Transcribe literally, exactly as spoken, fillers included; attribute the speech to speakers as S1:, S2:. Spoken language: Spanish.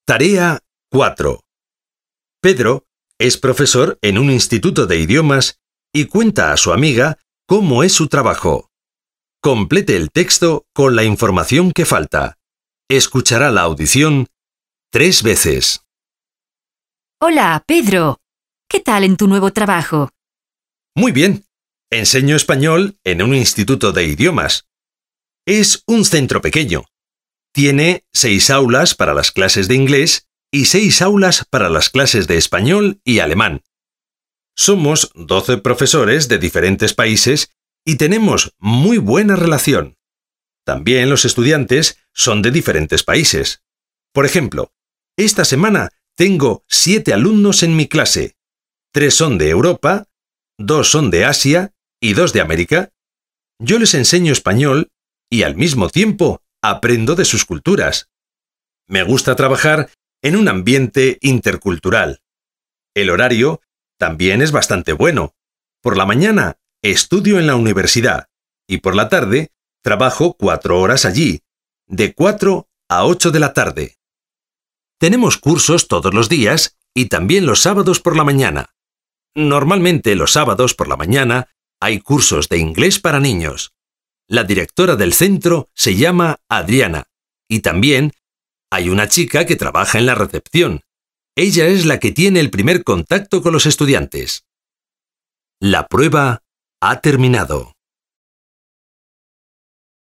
S1: Tarea cuatro. Pedro es profesor en un instituto de idiomas y cuenta a su amiga cómo es su trabajo. Complete el texto con la información que falta. Escuchará la audición tres veces.
S2: Hola, Pedro. ¿Qué tal en tu nuevo trabajo?
S1: Muy bien. Enseño español en un instituto de idiomas. Es un centro pequeño. Tiene seis aulas para las clases de inglés y seis aulas para las clases de español y alemán. Somos doce profesores de diferentes países y tenemos muy buena relación. También los estudiantes son de diferentes países. Por ejemplo, esta semana tengo siete alumnos en mi clase. Tres son de Europa, dos son de Asia y dos de América. Yo les enseño español y al mismo tiempo aprendo de sus culturas. Me gusta trabajar en un ambiente intercultural. El horario también es bastante bueno. Por la mañana estudio en la universidad y por la tarde trabajo cuatro horas allí, de cuatro a ocho de la tarde. Tenemos cursos todos los días y también los sábados por la mañana. Normalmente los sábados por la mañana hay cursos de inglés para niños. La directora del centro se llama Adriana y también hay una chica que trabaja en la recepción. Ella es la que tiene el primer contacto con los estudiantes. La prueba ha terminado.